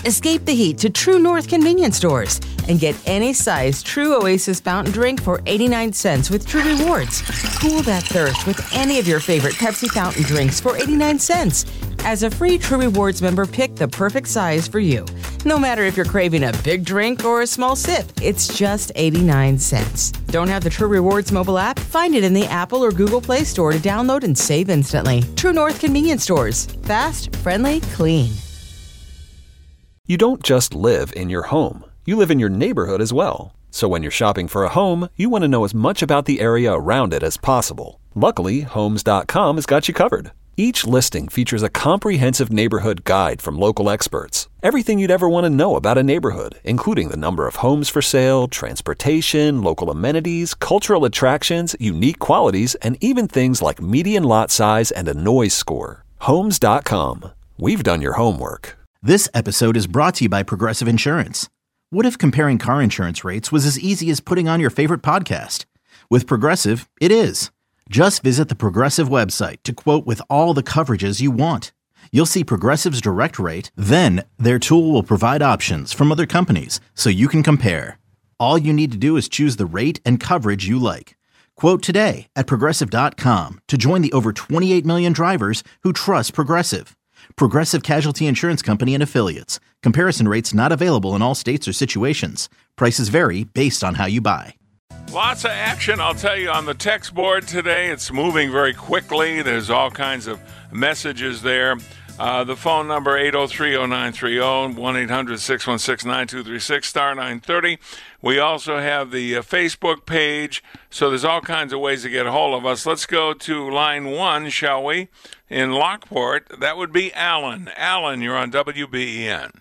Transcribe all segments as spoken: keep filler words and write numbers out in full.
Escape the heat to True North convenience stores and get any size True Oasis fountain drink for eighty-nine cents with True Rewards. Cool that thirst with any of your favorite Pepsi fountain drinks for eighty-nine cents. As a free True Rewards member, pick the perfect size for you. No matter if you're craving a big drink or a small sip, it's just eighty-nine cents. Don't have the True Rewards mobile app? Find it in the Apple or Google Play Store to download and save instantly. True North convenience stores. Fast, friendly, clean. You don't just live in your home. You live in your neighborhood as well. So when you're shopping for a home, you want to know as much about the area around it as possible. Luckily, Homes dot com has got you covered. Each listing features a comprehensive neighborhood guide from local experts. Everything you'd ever want to know about a neighborhood, including the number of homes for sale, transportation, local amenities, cultural attractions, unique qualities, and even things like median lot size and a noise score. Homes dot com. We've done your homework. This episode is brought to you by Progressive Insurance. What if comparing car insurance rates was as easy as putting on your favorite podcast? With Progressive, it is. Just visit the Progressive website to quote with all the coverages you want. You'll see Progressive's direct rate, then their tool will provide options from other companies so you can compare. All you need to do is choose the rate and coverage you like. Quote today at Progressive dot com to join the over twenty-eight million drivers who trust Progressive. Progressive Casualty Insurance Company and Affiliates. Comparison rates not available in all states or situations. Prices vary based on how you buy. Lots of action, I'll tell you, on the text board today. It's moving very quickly. There's all kinds of messages there. Uh, the phone number, eight oh three oh nine three oh, one eight hundred six one six nine two three six, star nine thirty. We also have the uh, Facebook page, so there's all kinds of ways to get a hold of us. Let's go to line one, shall we? In Lockport, that would be Alan. Alan, you're on W B E N.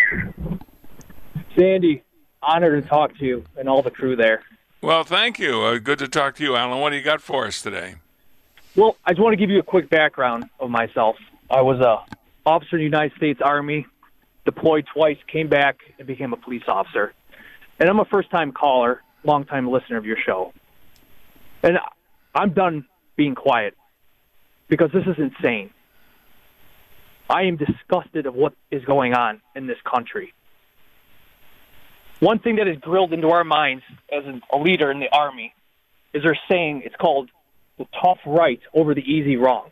Sandy, honored to talk to you and all the crew there. Well, thank you. Uh, good to talk to you, Alan. What do you got for us today? Well, I just want to give you a quick background of myself. I was a officer in the United States Army, deployed twice, came back, and became a police officer. And I'm a first-time caller, long-time listener of your show. And I'm done being quiet because this is insane. I am disgusted of what is going on in this country. One thing that is drilled into our minds as a leader in the Army is they're saying it's called the tough right over the easy wrong.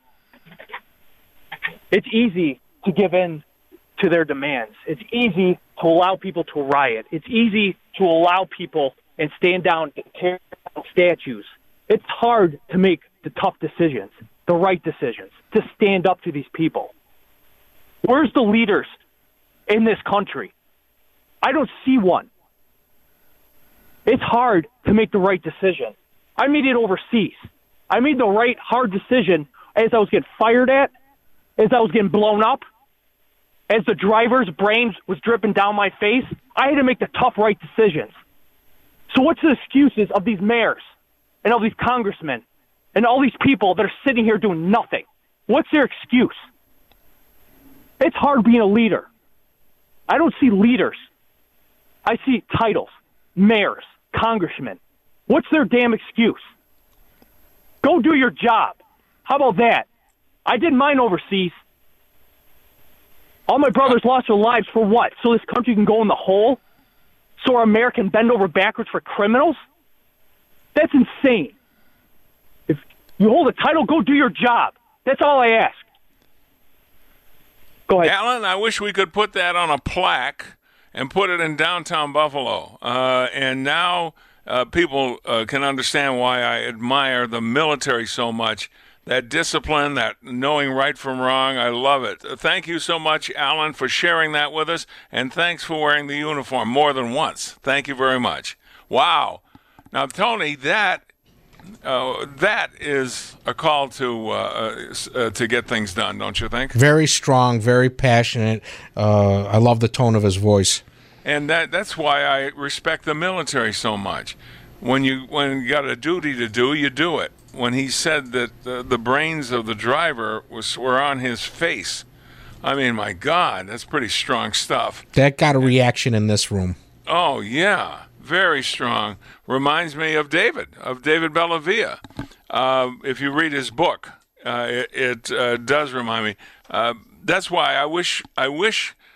It's easy to give in to their demands. It's easy to allow people to riot. It's easy to allow people and stand down and tear down statues. It's hard to make the tough decisions, the right decisions, to stand up to these people. Where's the leaders in this country? I don't see one. It's hard to make the right decision. I made it overseas. I made the right, hard decision as I was getting fired at, as I was getting blown up, as the driver's brains was dripping down my face. I had to make the tough, right decisions. So what's the excuses of these mayors and all these congressmen and all these people that are sitting here doing nothing? What's their excuse? It's hard being a leader. I don't see leaders. I see titles, mayors, congressmen. What's their damn excuse? Go do your job. How about that? I did mine overseas. All my brothers lost their lives for what? So this country can go in the hole? So our mayor can bend over backwards for criminals? That's insane. If you hold a title, go do your job. That's all I ask. Go ahead. Alan, I wish we could put that on a plaque and put it in downtown Buffalo. Uh, and now uh, people uh, can understand why I admire the military so much. That discipline, that knowing right from wrong, I love it. Thank you so much, Alan, for sharing that with us, and thanks for wearing the uniform more than once. Thank you very much. Wow. Now, Tony, that uh, that is a call to uh, uh, to get things done, don't you think? Very strong, very passionate. Uh, I love the tone of his voice. And that that's why I respect the military so much. When you when you got a duty to do, you do it. When he said that the, the brains of the driver was were on his face, I mean, my God, that's pretty strong stuff. That got a reaction in this room. Oh, yeah, very strong. Reminds me of David, of David Bellavia. Uh, if you read his book, uh, it, it uh, does remind me. Uh, that's why I wish I wish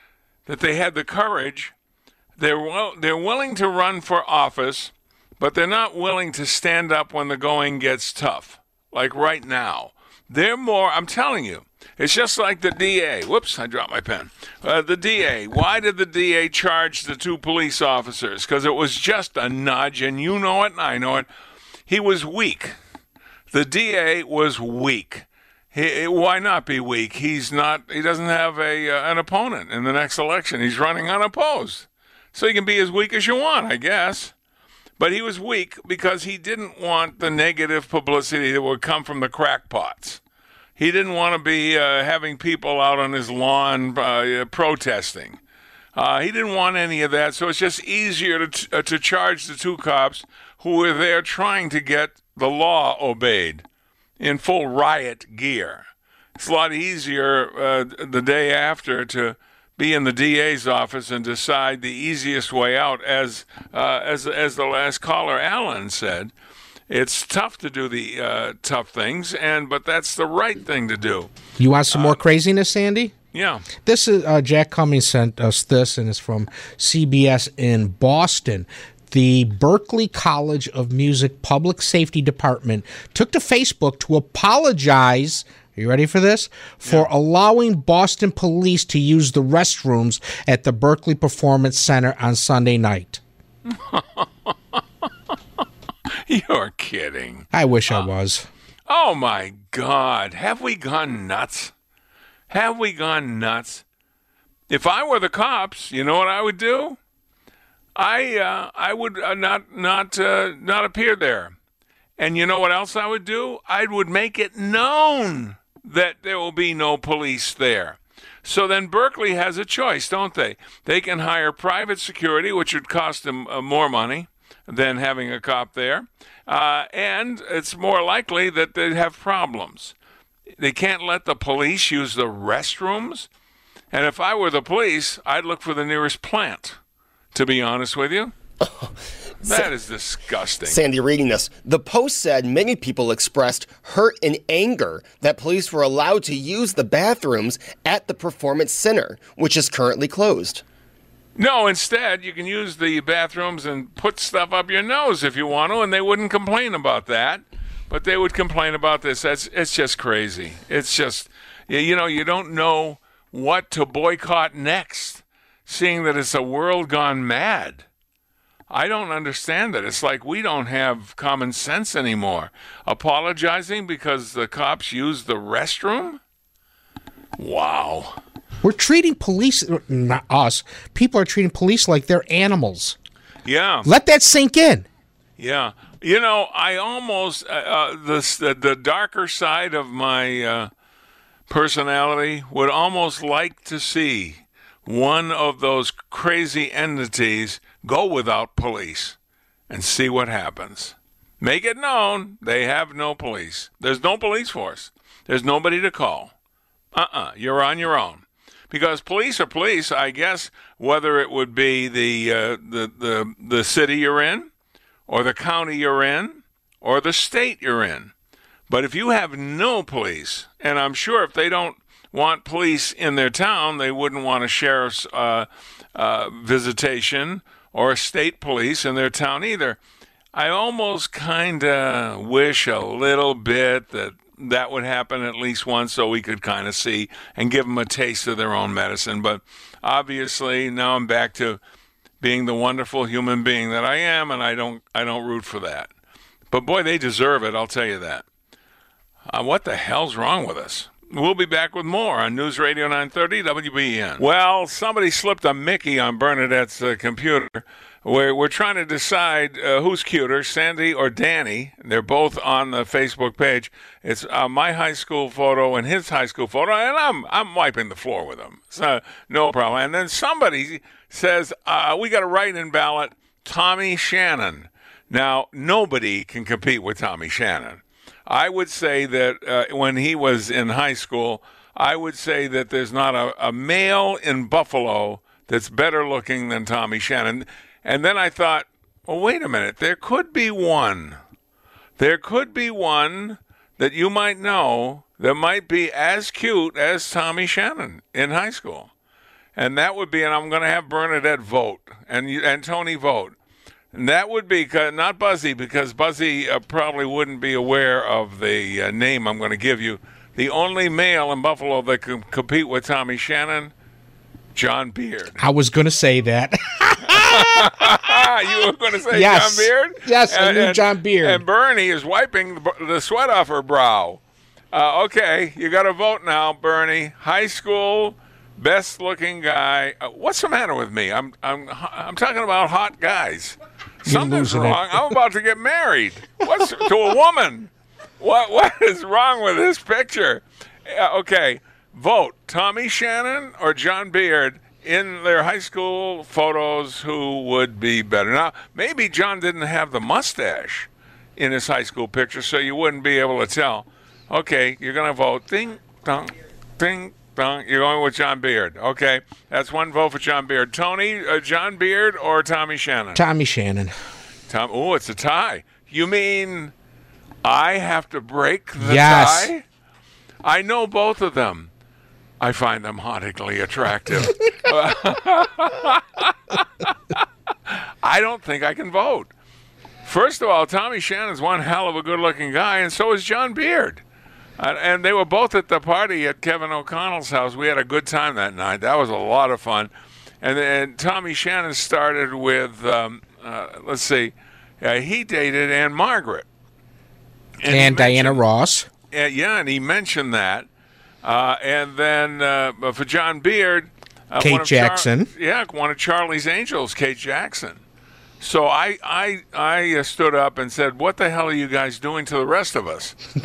that they had the courage. They're well, they're willing to run for office, but they're not willing to stand up when the going gets tough, like right now. They're more, I'm telling you, it's just like the D A. Whoops, I dropped my pen. Uh, the D A. Why did the D A charge the two police officers? Because it was just a nudge, and you know it and I know it. He was weak. The D A was weak. He, why not be weak? He's not. He doesn't have a uh, an opponent in the next election. He's running unopposed. So you can be as weak as you want, I guess. But he was weak because he didn't want the negative publicity that would come from the crackpots. He didn't want to be uh, having people out on his lawn uh, protesting. Uh, he didn't want any of that, so it's just easier to, t- uh, to charge the two cops who were there trying to get the law obeyed in full riot gear. It's a lot easier uh, the day after to be in the D A's office and decide the easiest way out. As uh, as as the last caller, Alan, said, it's tough to do the uh, tough things, and but that's the right thing to do. You want some uh, more craziness, Sandy? Yeah. This is uh, Jack Cummings sent us this, and it's from C B S in Boston. The Berklee College of Music Public Safety Department took to Facebook to apologize. Are you ready for this? For yeah. allowing Boston police to use the restrooms at the Berklee Performance Center on Sunday night. You're kidding. I wish uh, I was. Oh, my God. Have we gone nuts? Have we gone nuts? If I were the cops, you know what I would do? I uh, I would uh, not not uh, not appear there. And you know what else I would do? I would make it known that there will be no police there. So then Berklee has a choice, don't they? They can hire private security, which would cost them uh, more money than having a cop there. Uh, and it's more likely that they'd have problems. They can't let the police use the restrooms. And if I were the police, I'd look for the nearest plant, to be honest with you. Oh, that is disgusting. Sandy, reading this, the Post said many people expressed hurt and anger that police were allowed to use the bathrooms at the Performance Center, which is currently closed. No, instead, you can use the bathrooms and put stuff up your nose if you want to, and they wouldn't complain about that. But they would complain about this. That's It's just crazy. It's just, you know, you don't know what to boycott next, seeing that it's a world gone mad. I don't understand that. It's like we don't have common sense anymore. Apologizing because the cops used the restroom? Wow. We're treating police, not us, people are treating police like they're animals. Yeah. Let that sink in. Yeah. You know, I almost, uh, uh, the, the darker side of my uh, personality would almost like to see one of those crazy entities go without police and see what happens. Make it known they have no police. There's no police force. There's nobody to call. Uh-uh. You're on your own. Because police are police, I guess, whether it would be the uh, the, the the city you're in, or the county you're in, or the state you're in. But if you have no police, and I'm sure if they don't want police in their town, they wouldn't want a sheriff's uh, uh, visitation or a state police in their town either. I almost kind of wish a little bit that that would happen at least once so we could kind of see and give them a taste of their own medicine. But obviously now I'm back to being the wonderful human being that I am, and I don't I don't root for that. But boy, they deserve it, I'll tell you that. Uh, what the hell's wrong with us? We'll be back with more on News Radio nine thirty W B E N. Well, somebody slipped a Mickey on Bernadette's uh, computer. We're, we're trying to decide uh, who's cuter, Sandy or Danny. They're both on the Facebook page. It's uh, my high school photo and his high school photo, and I'm I'm wiping the floor with them. So no problem. And then somebody says, uh, we got a write-in ballot, Tommy Shannon. Now, nobody can compete with Tommy Shannon. I would say that uh, when he was in high school, I would say that there's not a, a male in Buffalo that's better looking than Tommy Shannon. And then I thought, well, wait a minute. There could be one. There could be one that you might know that might be as cute as Tommy Shannon in high school. and that would be, and I'm going to have Bernadette vote and you, and Tony vote. And that would be, not Buzzy, because Buzzy uh, probably wouldn't be aware of the uh, name I'm going to give you. The only male in Buffalo that can compete with Tommy Shannon, John Beard. I was going to say that. You were going to say yes. John Beard? Yes, I knew and, John Beard. And Bernie is wiping the, the sweat off her brow. Uh, okay, you got to vote now, Bernie. High school, best-looking guy. Uh, what's the matter with me? I'm I'm I'm talking about hot guys. Something's wrong. It. I'm about to get married. What's to a woman? What what is wrong with this picture? Uh, okay, vote Tommy Shannon or John Beard in their high school photos. Who would be better? Now, maybe John didn't have the mustache in his high school picture, so you wouldn't be able to tell. Okay, you're going to vote. Ding, dong, ding, dong. You're going with John Beard. Okay, that's one vote for John Beard. Tony, uh, John Beard or Tommy Shannon? Tommy Shannon. Tom. Oh, it's a tie. You mean I have to break the yes. tie? I know both of them. I find them hauntingly attractive. I don't think I can vote. First of all, Tommy Shannon's one hell of a good-looking guy, and so is John Beard. Uh, and they were both at the party at Kevin O'Connell's house. We had a good time that night. That was a lot of fun. And then Tommy Shannon started with, um, uh, let's see, uh, he dated Anne Margaret. And, and Diana Ross. Uh, yeah, and he mentioned that. Uh, and then uh, for John Beard, uh, Kate one of Jackson. Char- yeah, one of Charlie's Angels, Kate Jackson. So I I I uh, stood up and said, "What the hell are you guys doing to the rest of us? We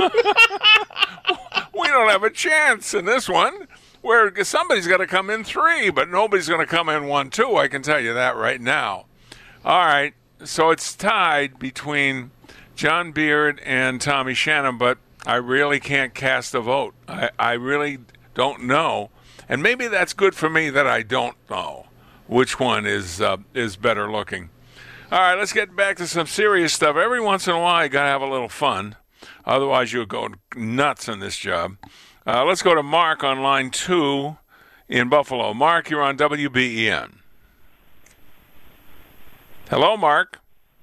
don't have a chance in this one. Where somebody's got to come in three, but nobody's going to come in one, two. I can tell you that right now. All right, so it's tied between John Beard and Tommy Shannon, but I really can't cast a vote. I, I really don't know, and maybe that's good for me that I don't know which one is uh, is better looking. All right, let's get back to some serious stuff. Every once in a while, you got to have a little fun. Otherwise, you'll go nuts in this job. Uh, let's go to Mark on line two in Buffalo. Mark, you're on W B E N. Hello, Mark.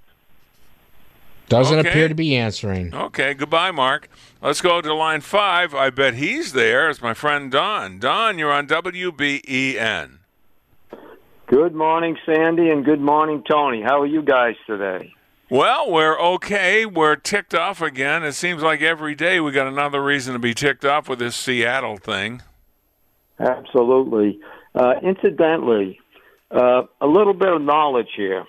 Doesn't okay. appear to be answering. Okay, goodbye, Mark. Let's go to line five. I bet he's there. It's my friend Don. Don, you're on W B E N. Good morning, Sandy, and good morning, Tony. How are you guys today? Well, we're okay. We're ticked off again. It seems like every day we got another reason to be ticked off with this Seattle thing. Absolutely. Uh, incidentally, uh, a little bit of knowledge here.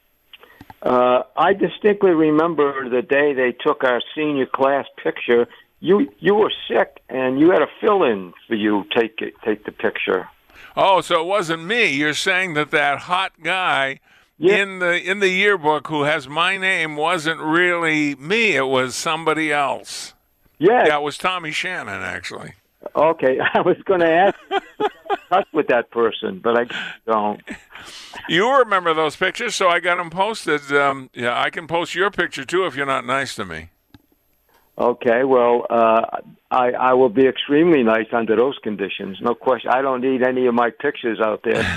Uh, I distinctly remember the day they took our senior class picture. You you were sick, and you had a fill-in for you take it, take the picture. Oh, so it wasn't me. You're saying that that hot guy yeah. in the in the yearbook who has my name wasn't really me. It was somebody else. Yeah. Yeah, it was Tommy Shannon, actually. Okay, I was going to ask you to touch with that person, but I don't. You remember those pictures, so I got them posted. Um, yeah, I can post your picture, too, if you're not nice to me. Okay, well, uh, I, I will be extremely nice under those conditions. No question. I don't need any of my pictures out there.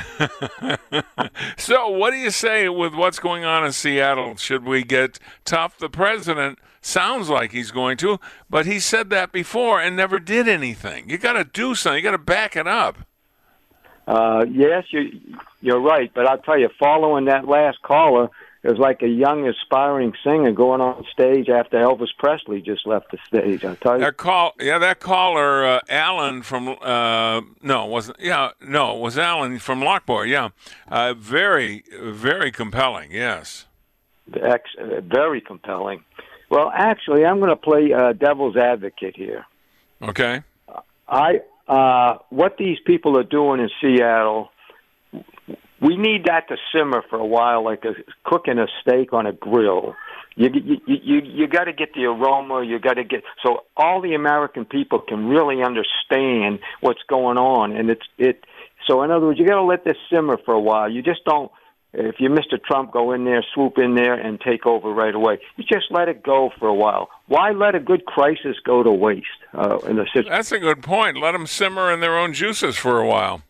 So what do you say with what's going on in Seattle? Should we get tough? The president sounds like he's going to, but he said that before and never did anything. You got to do something. You got to back it up. Uh, yes, you, you're right, but I'll tell you, following that last caller, it was like a young, aspiring singer going on stage after Elvis Presley just left the stage. I'll tell you. That call, yeah, that caller, uh, Alan from, uh, no, wasn't, yeah, no, it was Alan from Lockport, yeah. Uh, very, very compelling, yes. Ex- uh, very compelling. Well, actually, I'm going to play uh, devil's advocate here. Okay. I, uh, what these people are doing in Seattle, we need that to simmer for a while, like a, cooking a steak on a grill. You you you, you got to get the aroma. You got to get so all the American people can really understand what's going on, and it's it. So in other words, you got to let this simmer for a while. You just don't. If you're Mister Trump, go in there, swoop in there, and take over right away. You just let it go for a while. Why let a good crisis go to waste? Uh, in the situation? That's a good point. Let them simmer in their own juices for a while.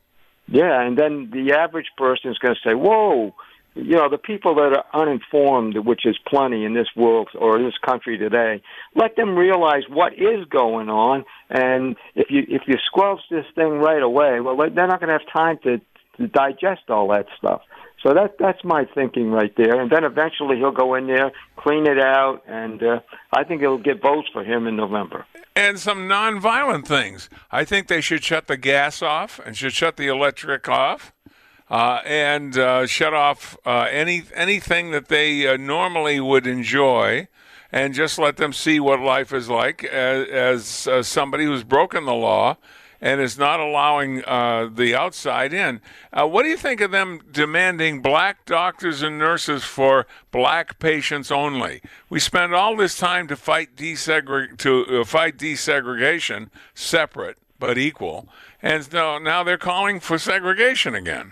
Yeah, and then the average person is going to say, whoa, you know, the people that are uninformed, which is plenty in this world or this country today, let them realize what is going on. And if you if you squelch this thing right away, well, they're not going to have time to, to digest all that stuff. So that that's my thinking right there. And then eventually he'll go in there, clean it out, and uh, I think it'll get votes for him in November. And some nonviolent things. I think they should shut the gas off and should shut the electric off. Uh, and uh, shut off uh, any anything that they uh, normally would enjoy, and just let them see what life is like as, as uh, somebody who's broken the law and is not allowing uh, the outside in. Uh, what do you think of them demanding black doctors and nurses for black patients only? We spend all this time to fight desegre- to uh, fight desegregation, separate but equal, and now now they're calling for segregation again.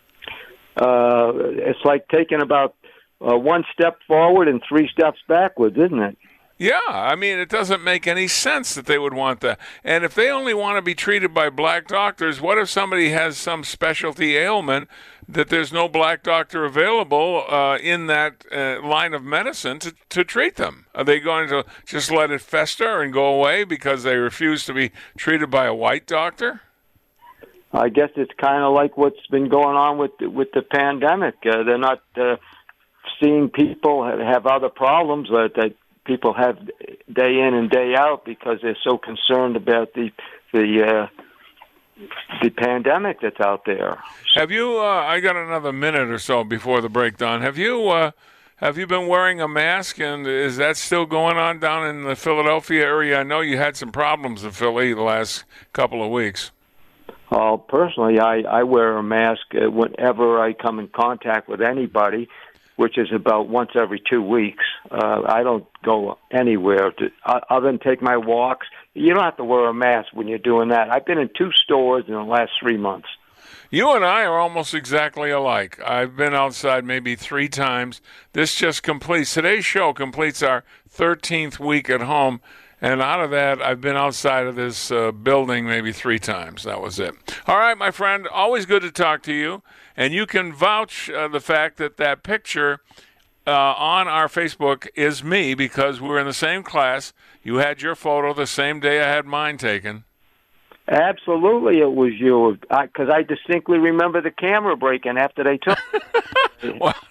Uh, it's like taking about uh, one step forward and three steps backwards, isn't it? Yeah, I mean, it doesn't make any sense that they would want that. And if they only want to be treated by black doctors, what if somebody has some specialty ailment that there's no black doctor available uh, in that uh, line of medicine to, to treat them? Are they going to just let it fester and go away because they refuse to be treated by a white doctor? I guess it's kind of like what's been going on with with the pandemic. Uh, they're not uh, seeing people have other problems that, that people have day in and day out because they're so concerned about the the uh, the pandemic that's out there. Have you? Uh, I got another minute or so before the break, Don. Have you? Uh, have you been wearing a mask, and is that still going on down in the Philadelphia area? I know you had some problems in Philly the last couple of weeks. Uh, personally, I, I wear a mask uh, whenever I come in contact with anybody, which is about once every two weeks. Uh, I don't go anywhere to, uh, other than take my walks. You don't have to wear a mask when you're doing that. I've been in two stores in the last three months. You and I are almost exactly alike. I've been outside maybe three times. This just completes, today's show completes our thirteenth week at home. And out of that, I've been outside of this uh, building maybe three times. That was it. All right, my friend, always good to talk to you. And you can vouch uh, the fact that that picture uh, on our Facebook is me because we were in the same class. You had your photo the same day I had mine taken. Absolutely, it was you. Because I, I distinctly remember the camera breaking after they took it. Well,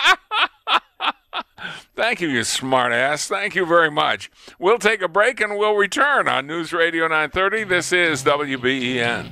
thank you, you smart ass. Thank you very much. We'll take a break and we'll return on News Radio nine thirty. This is W B E N.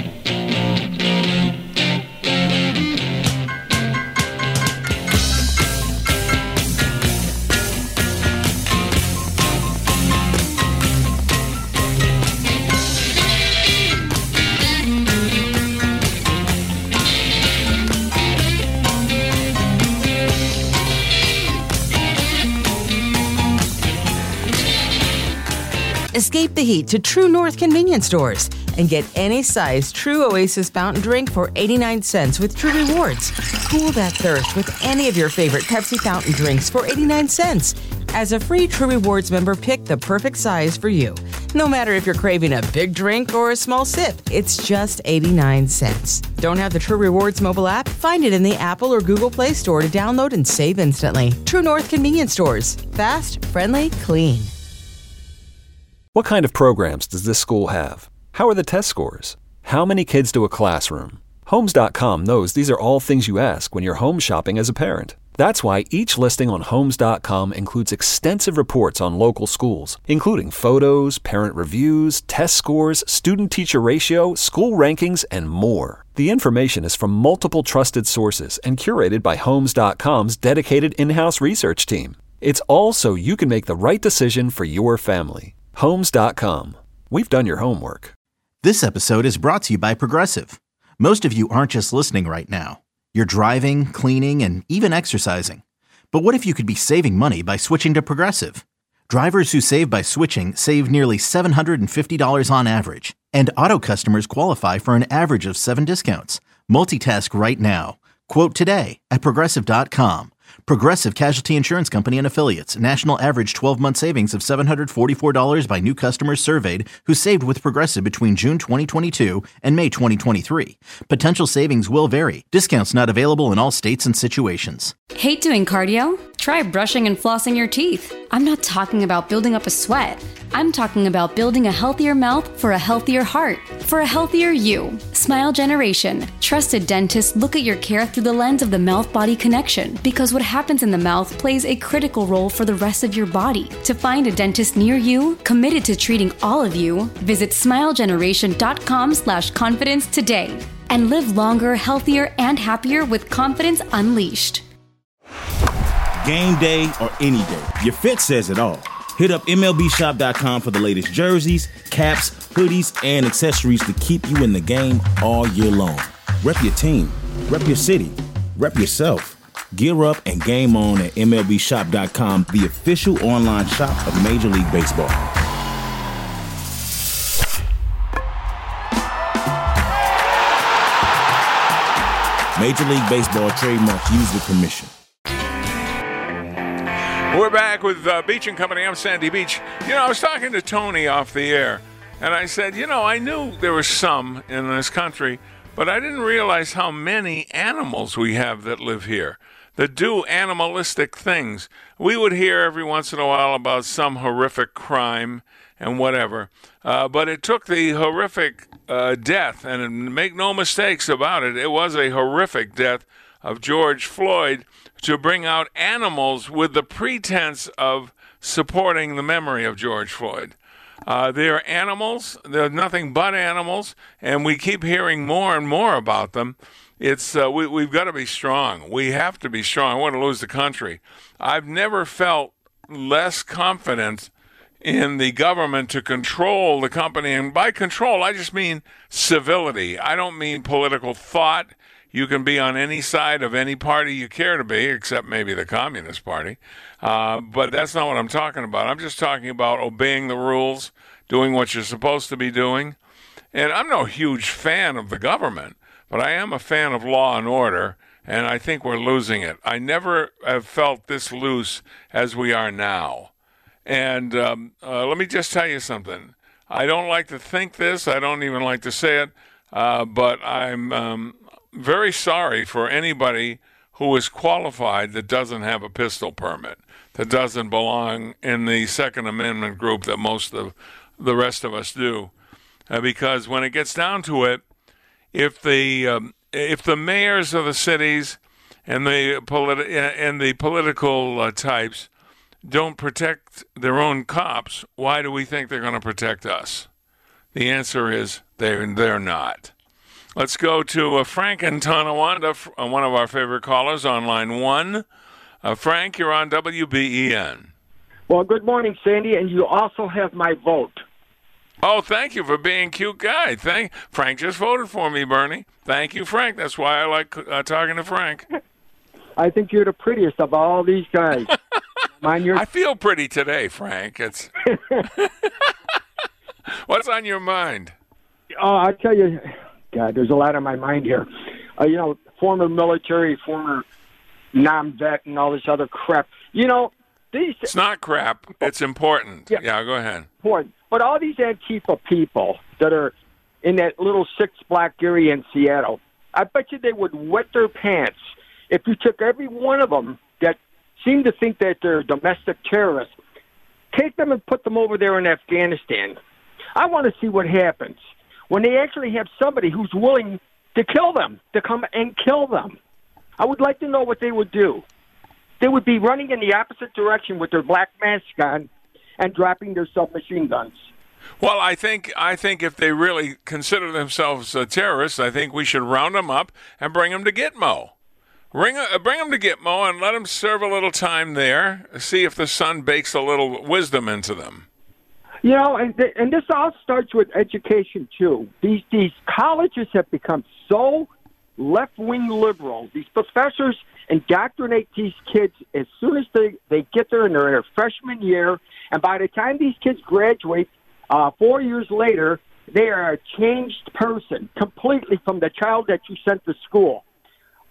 Escape the heat to True North convenience stores and get any size True Oasis fountain drink for eighty-nine cents with True Rewards. Cool that thirst with any of your favorite Pepsi fountain drinks for eighty-nine cents. As a free True Rewards member, pick the perfect size for you. No matter if you're craving a big drink or a small sip, it's just eighty-nine cents. Don't have the True Rewards mobile app? Find it in the Apple or Google Play Store to download and save instantly. True North convenience stores. Fast, friendly, clean. What kind of programs does this school have? How are the test scores? How many kids do a classroom? Homes dot com knows these are all things you ask when you're home shopping as a parent. That's why each listing on Homes dot com includes extensive reports on local schools, including photos, parent reviews, test scores, student-teacher ratio, school rankings, and more. The information is from multiple trusted sources and curated by Homes dot com's dedicated in-house research team. It's all so you can make the right decision for your family. Homes dot com. We've done your homework. This episode is brought to you by Progressive. Most of you aren't just listening right now. You're driving, cleaning, and even exercising. But what if you could be saving money by switching to Progressive? Drivers who save by switching save nearly seven hundred fifty dollars on average. And auto customers qualify for an average of seven discounts. Multitask right now. Quote today at Progressive dot com. Progressive Casualty Insurance Company and Affiliates. National average twelve-month savings of seven hundred forty-four dollars by new customers surveyed who saved with Progressive between June twenty twenty-two and May twenty twenty-three. Potential savings will vary. Discounts not available in all states and situations. Hate doing cardio? Try brushing and flossing your teeth. I'm not talking about building up a sweat. I'm talking about building a healthier mouth for a healthier heart, for a healthier you. Smile Generation. Trusted dentists look at your care through the lens of the mouth-body connection, because what happens in the mouth plays a critical role for the rest of your body. To find a dentist near you, committed to treating all of you, visit smilegeneration.com slash confidence today and live longer, healthier, and happier with confidence unleashed. Game day or any day, your fit says it all. Hit up M L B shop dot com for the latest jerseys, caps, hoodies, and accessories to keep you in the game all year long. Rep your team, rep your city, rep yourself. Gear up and game on at M L B shop dot com, the official online shop of Major League Baseball. Major League Baseball trademark used with permission. We're back with uh, Beach and Company. I'm Sandy Beach. You know, I was talking to Tony off the air, and I said, you know, I knew there were some in this country, but I didn't realize how many animals we have that live here, that do animalistic things. We would hear every once in a while about some horrific crime and whatever, uh, but it took the horrific uh, death, and make no mistakes about it, it was a horrific death of George Floyd, to bring out animals with the pretense of supporting the memory of George Floyd. Uh, they're animals. They're nothing but animals, and we keep hearing more and more about them. It's uh, we, we've got to be strong. We have to be strong. I want to lose the country. I've never felt less confident in the government to control the company. And by control, I just mean civility. I don't mean political thought. You can be on any side of any party you care to be, except maybe the Communist Party. Uh, but that's not what I'm talking about. I'm just talking about obeying the rules, doing what you're supposed to be doing. And I'm no huge fan of the government, but I am a fan of law and order, and I think we're losing it. I never have felt this loose as we are now. And um, uh, let me just tell you something. I don't like to think this. I don't even like to say it, uh, but I'm... Um, very sorry for anybody who is qualified that doesn't have a pistol permit, that doesn't belong in the Second Amendment group that most of the rest of us do. Uh, because when it gets down to it, if the um, if the mayors of the cities and the politi- and the political uh, types don't protect their own cops, why do we think they're going to protect us? The answer is they're, they're not. Let's go to uh, Frank in Tonawanda, uh, one of our favorite callers on line one. Uh, Frank, you're on W B E N. Well, good morning, Sandy, and you also have my vote. Oh, thank you for being a cute guy. Thank Frank just voted for me, Bernie. Thank you, Frank. That's why I like uh, talking to Frank. I think you're the prettiest of all these guys. Mind your... I feel pretty today, Frank. It's What's on your mind? Oh, I tell you... God, there's a lot on my mind here. Uh, you know, former military, former non-vet, and all this other crap. You know, these... It's not crap. It's important. Yeah, yeah go ahead. Important. But all these Antifa people that are in that little six-block area in Seattle, I bet you they would wet their pants if you took every one of them that seem to think that they're domestic terrorists, take them and put them over there in Afghanistan. I want to see what happens when they actually have somebody who's willing to kill them, to come and kill them. I would like to know what they would do. They would be running in the opposite direction with their black mask on and dropping their submachine guns. Well, I think I think if they really consider themselves uh, terrorists, I think we should round them up and bring them to Gitmo. Bring, uh, bring them to Gitmo and let them serve a little time there, see if the sun bakes a little wisdom into them. You know, and th- and this all starts with education, too. These these colleges have become so left-wing liberal. These professors indoctrinate these kids as soon as they, they get there and they're in their freshman year. And by the time these kids graduate, uh, four years later, they are a changed person completely from the child that you sent to school.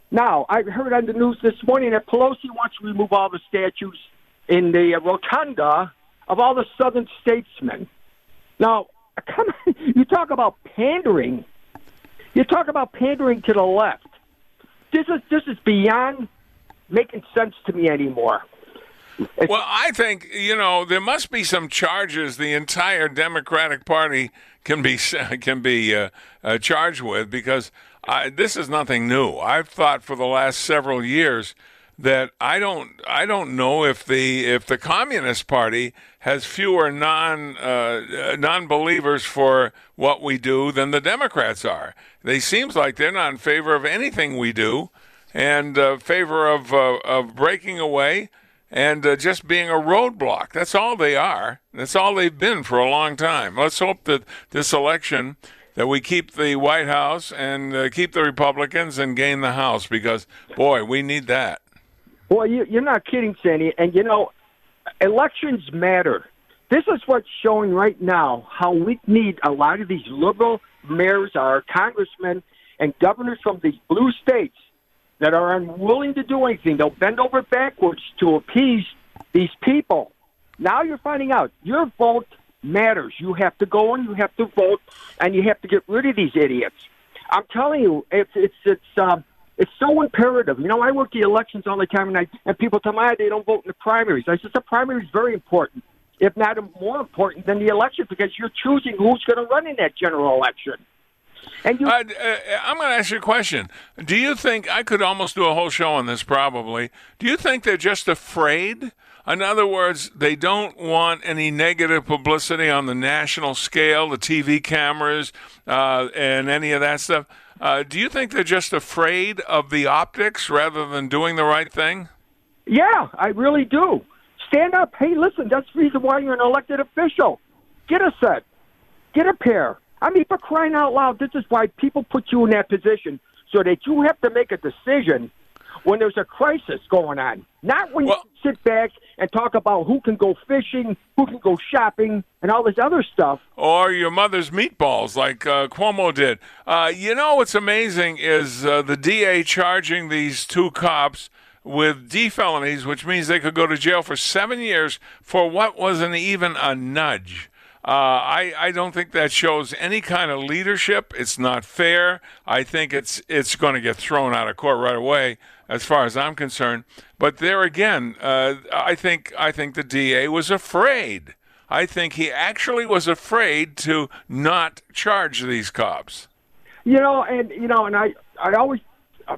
Now, I heard on the news this morning that Pelosi wants to remove all the statues in the uh, rotunda of all the Southern statesmen. Now, come on, you talk about pandering. You talk about pandering to the left. This is this is beyond making sense to me anymore. It's, well, I think, you know, there must be some charges the entire Democratic Party can be can be uh, uh, charged with, because I, this is nothing new. I've thought for the last several years that I don't I don't know if the if the Communist Party has fewer non uh, non-believers for what we do than the Democrats are. They seems like they're not in favor of anything we do, and uh, favor of uh, of breaking away and uh, just being a roadblock. That's all they are. That's all they've been for a long time. Let's hope that this election, that we keep the White House and uh, keep the Republicans and gain the House, because, boy, we need that. Well, you, you're not kidding, Sandy. And, you know, elections matter. This is what's showing right now, how we need a lot of these liberal mayors, our congressmen, and governors from these blue states that are unwilling to do anything. They'll bend over backwards to appease these people. Now you're finding out your vote matters. You have to go and you have to vote, and you have to get rid of these idiots. I'm telling you, it's it's it's um, it's so imperative. You know, I work the elections all the time, and I and people tell me ah, they don't vote in the primaries. I said the primary is very important, if not more important than the election, because you're choosing who's going to run in that general election. And you, uh, uh, I'm going to ask you a question. Do you think, I could almost do a whole show on this probably, do you think they're just afraid? In other words, they don't want any negative publicity on the national scale, the T V cameras, uh, and any of that stuff. Uh, do you think they're just afraid of the optics rather than doing the right thing? Yeah, I really do. Stand up. Hey, listen, that's the reason why you're an elected official. Get a set. Get a pair. I mean, for crying out loud, this is why people put you in that position, so that you have to make a decision when there's a crisis going on. Not when well, you sit back and talk about who can go fishing, who can go shopping, and all this other stuff. Or your mother's meatballs, like uh, Cuomo did. Uh, you know what's amazing is uh, the D A charging these two cops with D felonies, which means they could go to jail for seven years for what wasn't even a nudge. Uh, I, I don't think that shows any kind of leadership. It's not fair. I think it's it's going to get thrown out of court right away, as far as I'm concerned. But there again, uh, I think I think the D A was afraid. I think he actually was afraid to not charge these cops. You know, and you know, and I I always uh,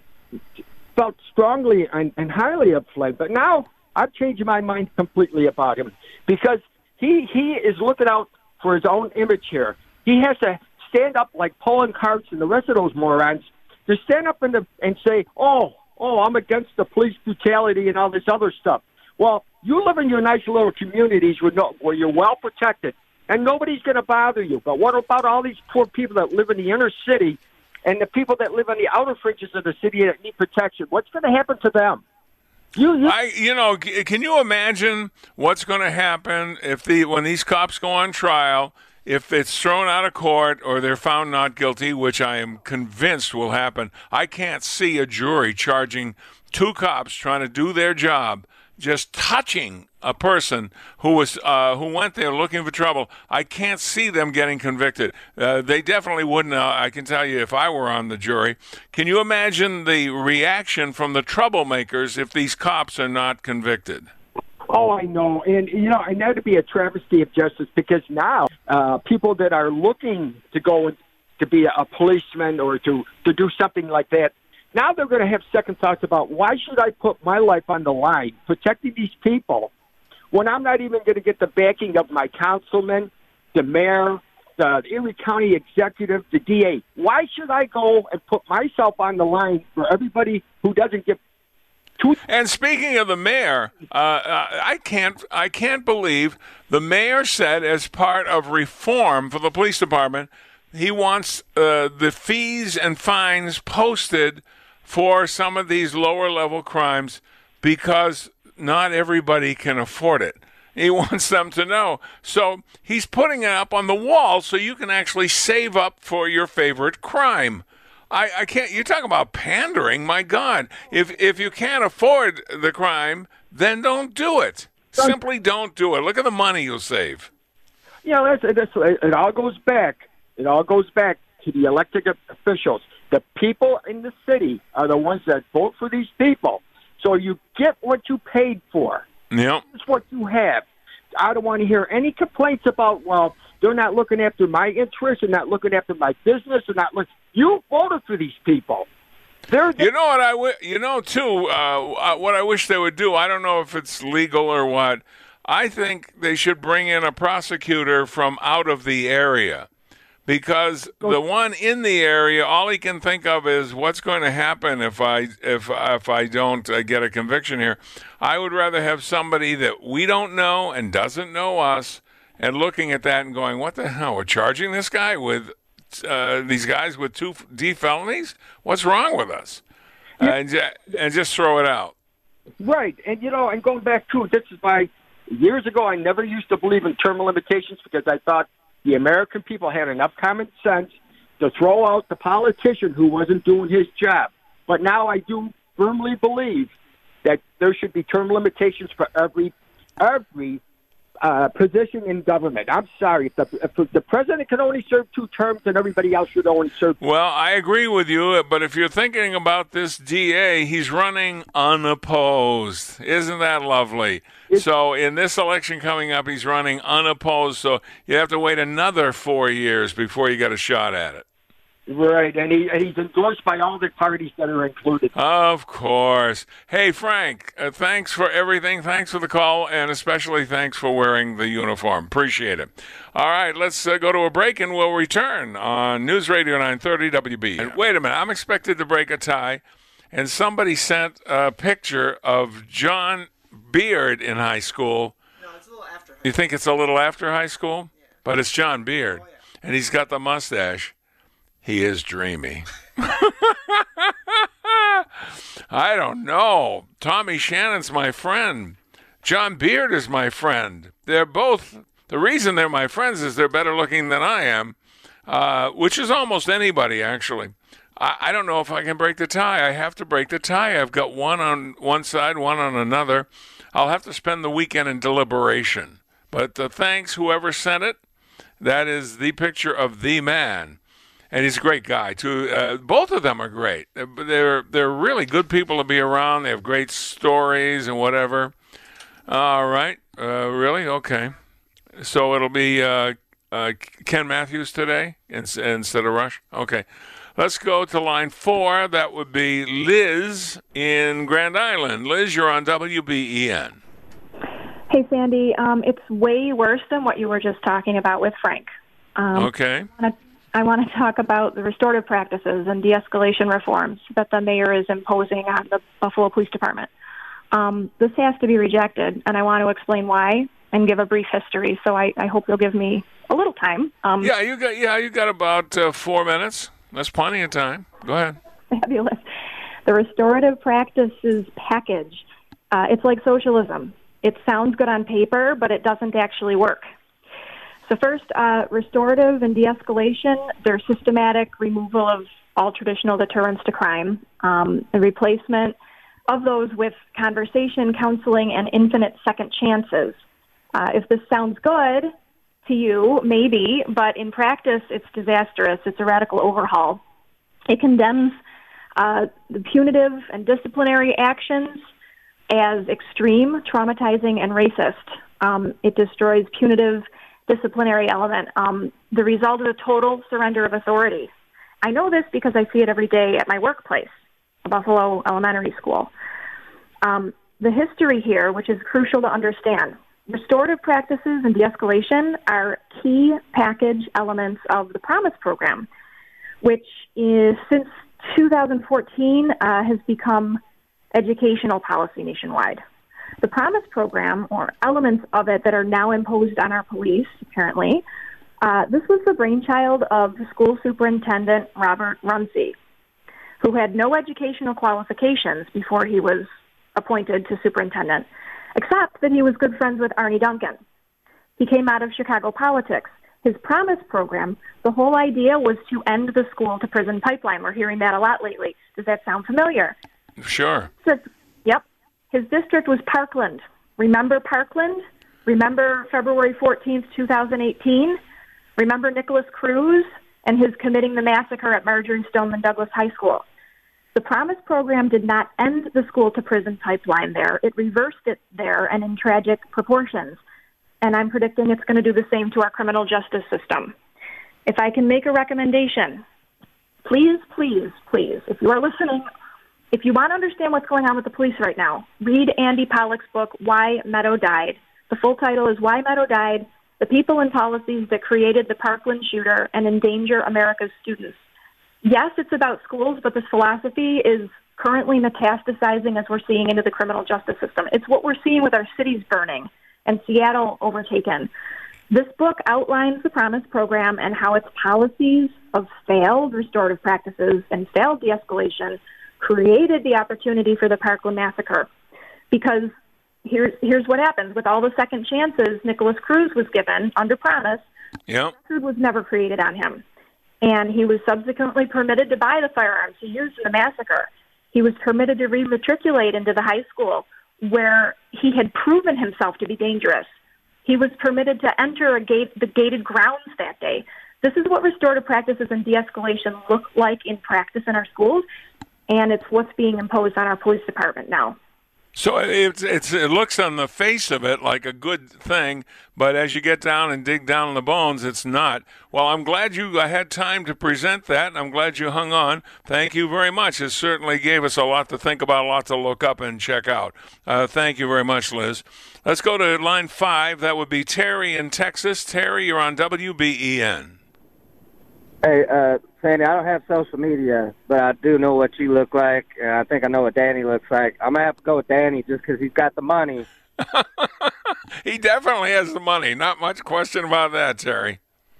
felt strongly and, and highly of Flynn, but now I've changed my mind completely about him, because He he is looking out for his own image here. He has to stand up like Paul and Karts and the rest of those morons to stand up and, and say, oh, oh, I'm against the police brutality and all this other stuff. Well, you live in your nice little communities with no, where you're well protected, and nobody's going to bother you. But what about all these poor people that live in the inner city and the people that live on the outer fringes of the city that need protection? What's going to happen to them? You, you, I, you know, can you imagine what's going to happen if the when these cops go on trial, if it's thrown out of court or they're found not guilty, which I am convinced will happen? I can't see a jury charging two cops trying to do their job, just touching a person who was uh, who went there looking for trouble. I can't see them getting convicted. Uh, they definitely wouldn't. Uh, I can tell you, if I were on the jury. Can you imagine the reaction from the troublemakers if these cops are not convicted? Oh, I know. And, you know, and that would be a travesty of justice, because now uh, people that are looking to go to be a policeman or to, to do something like that, now they're going to have second thoughts about, why should I put my life on the line protecting these people when I'm not even going to get the backing of my councilman, the mayor, the Erie County executive, the D A? Why should I go and put myself on the line for everybody who doesn't get two? And speaking of the mayor, uh, I can't I can't believe the mayor said, as part of reform for the police department, he wants uh, the fees and fines posted for some of these lower-level crimes, because not everybody can afford it. He wants them to know. So he's putting it up on the wall so you can actually save up for your favorite crime. I, I can't. You're talking about pandering. My God, if if you can't afford the crime, then don't do it. Simply don't do it. Look at the money you'll save. You know, that's, that's, it all goes back. It all goes back to the elected officials. The people in the city are the ones that vote for these people. So you get what you paid for. Yep. That's what you have. I don't want to hear any complaints about, well, they're not looking after my interests, they're not looking after my business, they're not looking. You voted for these people. They're the- you know what I w- you know too. Uh, what I wish they would do. I don't know if it's legal or what. I think they should bring in a prosecutor from out of the area, because the one in the area, all he can think of is what's going to happen if I if if I don't uh, get a conviction here. I would rather have somebody that we don't know and doesn't know us, and looking at that and going, "What the hell? We're charging this guy with uh, these guys with two D felonies? What's wrong with us?" Uh, and ju- and just throw it out. Right, and you know, and going back to this is why years ago I never used to believe in term limitations, because I thought the American people had enough common sense to throw out the politician who wasn't doing his job. But now I do firmly believe that there should be term limitations for every every uh, position in government. I'm sorry. If the, if the president can only serve two terms, then everybody else should only serve two. Well, I agree with you, but if you're thinking about this D A, he's running unopposed. Isn't that lovely? It's, so in this election coming up, he's running unopposed, so you have to wait another four years before you get a shot at it. Right, and, he, and he's endorsed by all the parties that are included. Of course. Hey, Frank, uh, thanks for everything. Thanks for the call, and especially thanks for wearing the uniform. Appreciate it. All right, let's uh, go to a break, and we'll return on News Radio nine thirty W B. And wait a minute, I'm expected to break a tie, and somebody sent a picture of John Beard in high school. No, it's a little after high school. You think it's a little after high school? Yeah. But it's John Beard, oh, yeah. And he's got the mustache. He is dreamy. I don't know. Tommy Shannon's my friend. John Beard is my friend. They're both, the reason they're my friends is they're better looking than I am, uh, which is almost anybody, actually. I, I don't know if I can break the tie. I have to break the tie. I've got one on one side, one on another. I'll have to spend the weekend in deliberation. But uh, thanks, whoever sent it. That is the picture of the man. And he's a great guy, too. Uh, both of them are great. They're they're really good people to be around. They have great stories and whatever. All right. Uh, really? Okay. So it'll be uh, uh, Ken Matthews today instead of Rush? Okay. Let's go to line four. That would be Liz in Grand Island. Liz, you're on W B E N. Hey, Sandy. Um, it's way worse than what you were just talking about with Frank. Um, okay. I wanna, I want to talk about the restorative practices and de-escalation reforms that the mayor is imposing on the Buffalo Police Department. Um, this has to be rejected, and I want to explain why and give a brief history. So I, I hope you'll give me a little time. Um, yeah, you got yeah, you got about uh, four minutes. That's plenty of time. Go ahead. Fabulous. The restorative practices package. Uh, it's like socialism. It sounds good on paper, but it doesn't actually work. So first, uh, restorative and de-escalation, they're systematic removal of all traditional deterrents to crime, um, the replacement of those with conversation, counseling, and infinite second chances. Uh, if this sounds good to you, maybe, but in practice, it's disastrous. It's a radical overhaul. It condemns uh, the punitive and disciplinary actions as extreme, traumatizing, and racist. Um, it destroys punitive disciplinary element. Um, the result is a total surrender of authority. I know this because I see it every day at my workplace, Buffalo Elementary School. Um, the history here, which is crucial to understand, restorative practices and de-escalation are key package elements of the PROMISE program, which is since two thousand fourteen uh, has become educational policy nationwide. The PROMISE program, or elements of it that are now imposed on our police, apparently, uh, this was the brainchild of school superintendent Robert Runcie, who had no educational qualifications before he was appointed to superintendent, except that he was good friends with Arne Duncan. He came out of Chicago politics, His Promise program, the whole idea was to end the school-to-prison pipeline. We're hearing that a lot lately. Does that sound familiar? Sure. So, yep. His district was Parkland. Remember Parkland? Remember February fourteenth, twenty eighteen? Remember Nicholas Cruz and his committing the massacre at Marjorie Stoneman Douglas High School? The Promise program did not end the school-to-prison pipeline there. It reversed it there and in tragic proportions. And I'm predicting it's going to do the same to our criminal justice system. If I can make a recommendation, please, please, please, if you are listening, if you want to understand what's going on with the police right now, read Andy Pollack's book, Why Meadow Died. The full title is Why Meadow Died, The People and Policies That Created the Parkland Shooter and Endanger America's Students. Yes, it's about schools, but this philosophy is currently metastasizing as we're seeing into the criminal justice system. It's what we're seeing with our cities burning and Seattle overtaken. This book outlines the Promise program and how its policies of failed restorative practices and failed de-escalation created the opportunity for the Parkland massacre. Because here's, here's what happens. With all the second chances Nicholas Cruz was given under Promise, yep. Cruz was never created on him. And he was subsequently permitted to buy the firearms he used in the massacre. He was permitted to rematriculate into the high school where he had proven himself to be dangerous. He was permitted to enter a gate, the gated grounds that day. This is what restorative practices and de-escalation look like in practice in our schools, and it's what's being imposed on our police department now. So it's, it's, it looks on the face of it like a good thing, but as you get down and dig down in the bones, it's not. Well, I'm glad you had time to present that, and I'm glad you hung on. Thank you very much. It certainly gave us a lot to think about, a lot to look up and check out. Uh, thank you very much, Liz. Let's go to line five. That would be Terry in Texas. Terry, you're on W B E N. Hey, uh, Sandy, I don't have social media, but I do know what you look like, and I think I know what Danny looks like. I'm going to have to go with Danny just because he's got the money. He definitely has the money. Not much question about that, Terry.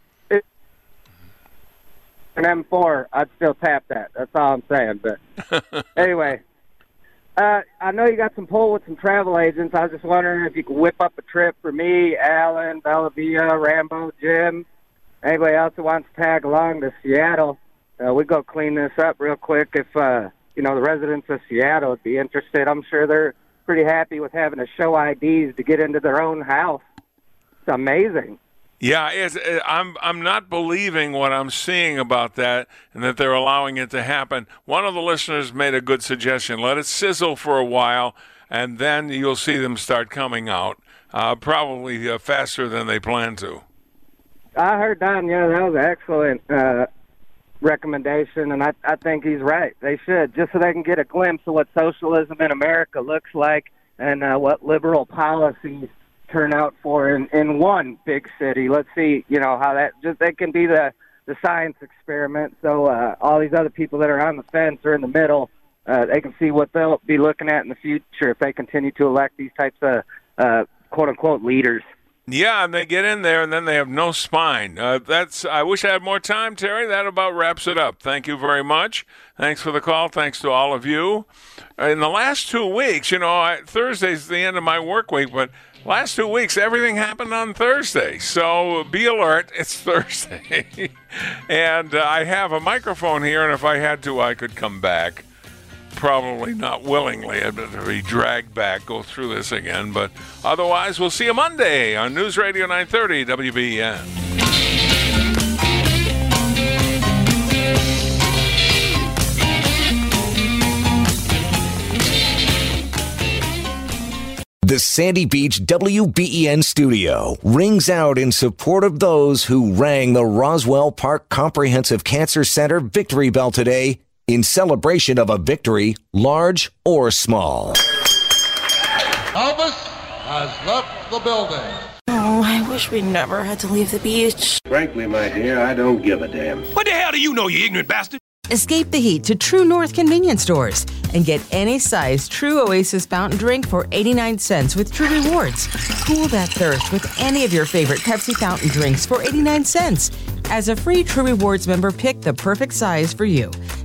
An M four, I'd still tap that. That's all I'm saying. But anyway, uh, I know you got some pull with some travel agents. I was just wondering if you could whip up a trip for me, Alan, Bellavia, Rambo, Jim, anybody else who wants to tag along to Seattle. Uh, we go clean this up real quick if, uh, you know, the residents of Seattle would be interested. I'm sure they're pretty happy with having to show I Ds to get into their own house. It's amazing. Yeah, it's, I'm I'm not believing what I'm seeing about that and that they're allowing it to happen. One of the listeners made a good suggestion. Let it sizzle for a while, and then you'll see them start coming out, uh, probably uh, faster than they plan to. I heard Don, yeah, that was an excellent uh, recommendation, and I, I think he's right. They should, just so they can get a glimpse of what socialism in America looks like and uh, what liberal policies turn out for in, in one big city. Let's see, you know, how that just they can be the, the science experiment. So uh, all these other people that are on the fence or in the middle, uh, they can see what they'll be looking at in the future if they continue to elect these types of uh, quote-unquote leaders. Yeah, and they get in there, and then they have no spine. Uh, that's. I wish I had more time, Terry. That about wraps it up. Thank you very much. Thanks for the call. Thanks to all of you. In the last two weeks, you know, I, Thursday's the end of my work week, but last two weeks, everything happened on Thursday. So be alert. It's Thursday. and uh, I have a microphone here, and if I had to, I could come back. Probably not willingly. I'd better be dragged back, go through this again. But otherwise, we'll see you Monday on News Radio nine thirty W B E N. The Sandy Beach W B E N studio rings out in support of those who rang the Roswell Park Comprehensive Cancer Center victory bell today in celebration of a victory, large or small. Elvis has left the building. Oh, I wish we never had to leave the beach. Frankly, my dear, I don't give a damn. What the hell do you know, you ignorant bastard? Escape the heat to True North convenience stores and get any size True Oasis fountain drink for eighty-nine cents with True Rewards. Cool that thirst with any of your favorite Pepsi fountain drinks for eighty-nine cents. As a free True Rewards member, pick the perfect size for you.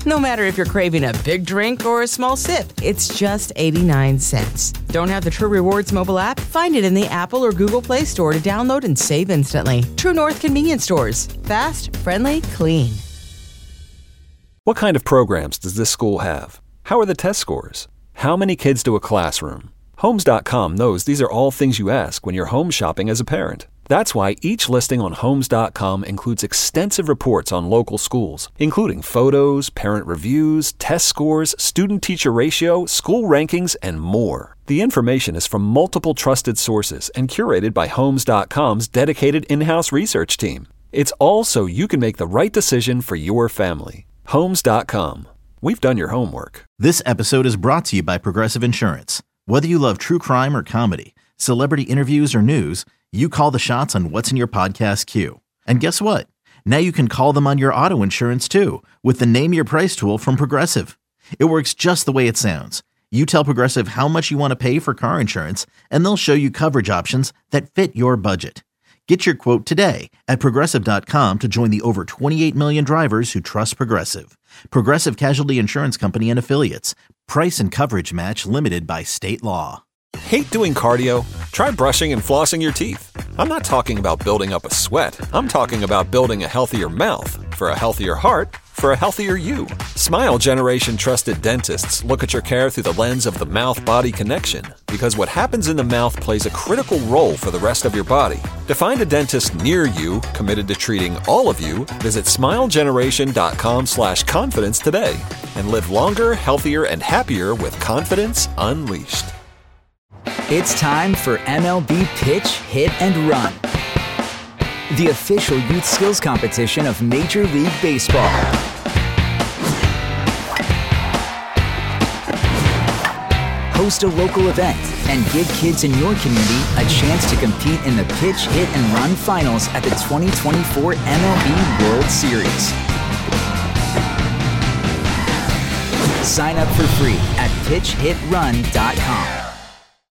No matter if you're craving a big drink or a small sip, it's just eighty-nine cents. Don't have the True Rewards mobile app? Find it in the Apple or Google Play Store to download and save instantly. True North Convenience Stores. Fast, friendly, clean. What kind of programs does this school have? How are the test scores? How many kids do a classroom? Homes dot com knows these are all things you ask when you're home shopping as a parent. That's why each listing on Homes dot com includes extensive reports on local schools, including photos, parent reviews, test scores, student-teacher ratio, school rankings, and more. The information is from multiple trusted sources and curated by Homes dot com's dedicated in-house research team. It's all so you can make the right decision for your family. Homes dot com. We've done your homework. This episode is brought to you by Progressive Insurance. Whether you love true crime or comedy, celebrity interviews or news, you call the shots on what's in your podcast queue. And guess what? Now you can call them on your auto insurance too with the Name Your Price tool from Progressive. It works just the way it sounds. You tell Progressive how much you want to pay for car insurance, and they'll show you coverage options that fit your budget. Get your quote today at Progressive dot com to join the over twenty-eight million drivers who trust Progressive. Progressive Casualty Insurance Company and Affiliates. Price and coverage match limited by state law. Hate doing cardio? Try brushing and flossing your teeth. I'm not talking about building up a sweat. I'm talking about building a healthier mouth. For a healthier heart, for a healthier you. Smile Generation trusted dentists look at your care through the lens of the mouth-body connection, because what happens in the mouth plays a critical role for the rest of your body. To find a dentist near you committed to treating all of you, visit smile generation dot com slash confidence today and live longer, healthier, and happier with confidence unleashed. It's time for M L B Pitch, Hit, and Run, the official youth skills competition of Major League Baseball. Host a local event and give kids in your community a chance to compete in the Pitch, Hit, and Run finals at the twenty twenty-four M L B World Series. Sign up for free at pitch hit run dot com.